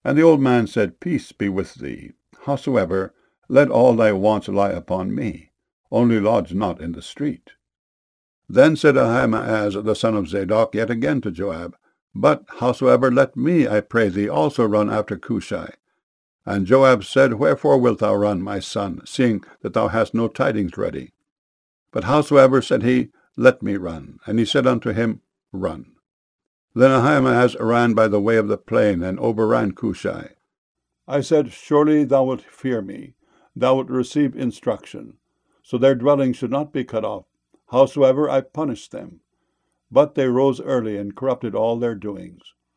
And the old man said, Peace be with thee. Howsoever, let all thy wants lie upon me, only lodge not in the street. Then said Ahimaaz the son of Zadok yet again to Joab, But howsoever, let me, I pray thee, also run after Cushai. And Joab said, Wherefore wilt thou run, my son, seeing that thou hast no tidings ready? But howsoever, said he, Let me run. And he said unto him, Run. Then Ahimaaz ran by the way of the plain, and overran Cushai. I said, Surely thou wilt fear me, thou wilt receive instruction, so their dwelling should not be cut off. Howsoever, I punished them. But they rose early, and corrupted all their doings.